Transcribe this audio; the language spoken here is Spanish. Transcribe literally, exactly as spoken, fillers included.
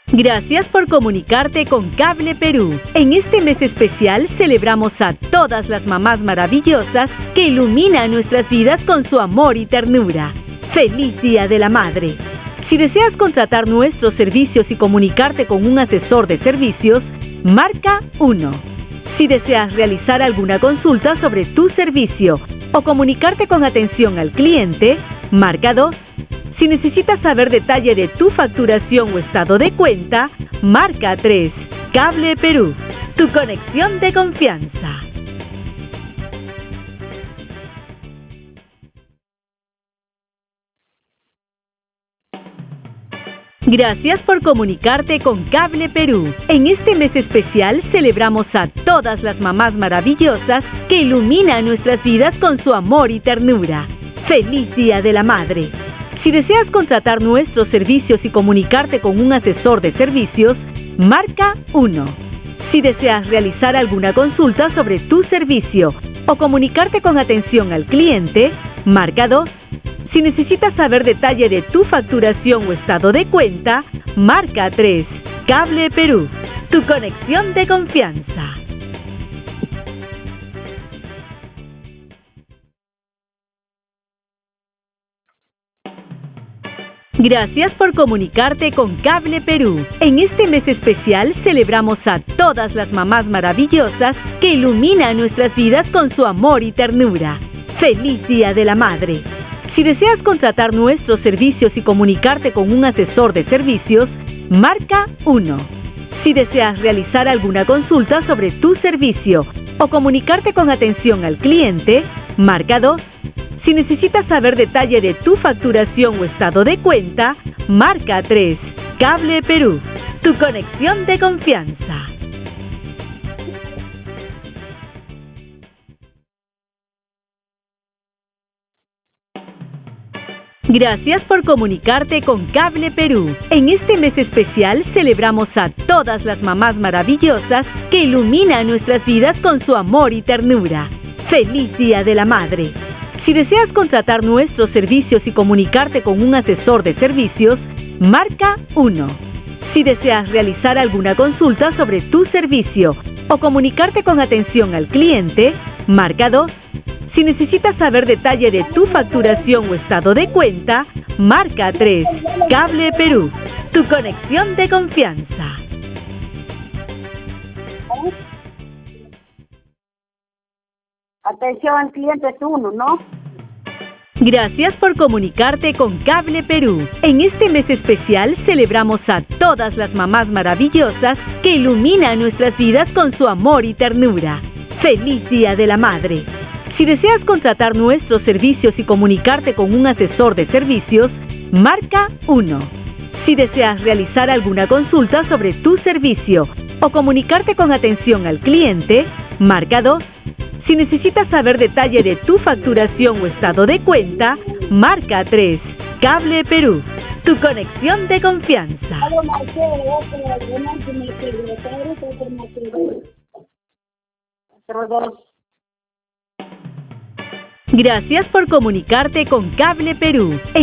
Gracias por comunicarte con Cable Perú. En este mes especial celebramos a todas las mamás maravillosas que iluminan nuestras vidas con su amor y ternura. ¡Feliz Día de la Madre! Si deseas contratar nuestros servicios y comunicarte con un asesor de servicios, marca uno. Si deseas realizar alguna consulta sobre tu servicio o comunicarte con atención al cliente, marca dos. Si necesitas saber detalle de tu facturación o estado de cuenta, marca tres. Cable Perú, tu conexión de confianza. Gracias por comunicarte con Cable Perú. En este mes especial celebramos a todas las mamás maravillosas que iluminan nuestras vidas con su amor y ternura. ¡Feliz Día de la Madre! Si deseas contratar nuestros servicios y comunicarte con un asesor de servicios, marca uno. Si deseas realizar alguna consulta sobre tu servicio o comunicarte con atención al cliente, marca dos. Si necesitas saber detalle de tu facturación o estado de cuenta, marca tres. Cable Perú, tu conexión de confianza. Gracias por comunicarte con Cable Perú. En este mes especial celebramos a todas las mamás maravillosas que iluminan nuestras vidas con su amor y ternura. ¡Feliz Día de la Madre! Si deseas contratar nuestros servicios y comunicarte con un asesor de servicios, marca uno. Si deseas realizar alguna consulta sobre tu servicio o comunicarte con atención al cliente, marca dos. Si necesitas saber detalle de tu facturación o estado de cuenta, marca tres. Cable Perú, tu conexión de confianza. Gracias por comunicarte con Cable Perú. En este mes especial celebramos a todas las mamás maravillosas que iluminan nuestras vidas con su amor y ternura. ¡Feliz Día de la Madre! Si deseas contratar nuestros servicios y comunicarte con un asesor de servicios, marca uno. Si deseas realizar alguna consulta sobre tu servicio o comunicarte con atención al cliente, marca dos. Si necesitas saber detalle de tu facturación o estado de cuenta, marca tres. Cable Perú, tu conexión de confianza. Atención al cliente es uno, ¿no? Gracias por comunicarte con Cable Perú. En este mes especial celebramos a todas las mamás maravillosas que iluminan nuestras vidas con su amor y ternura. ¡Feliz Día de la Madre! Si deseas contratar nuestros servicios y comunicarte con un asesor de servicios, marca uno. Si deseas realizar alguna consulta sobre tu servicio o comunicarte con atención al cliente, marca dos. Si necesitas saber detalle de tu facturación o estado de cuenta, marca tres. Cable Perú, tu conexión de confianza. Gracias por comunicarte con Cable Perú.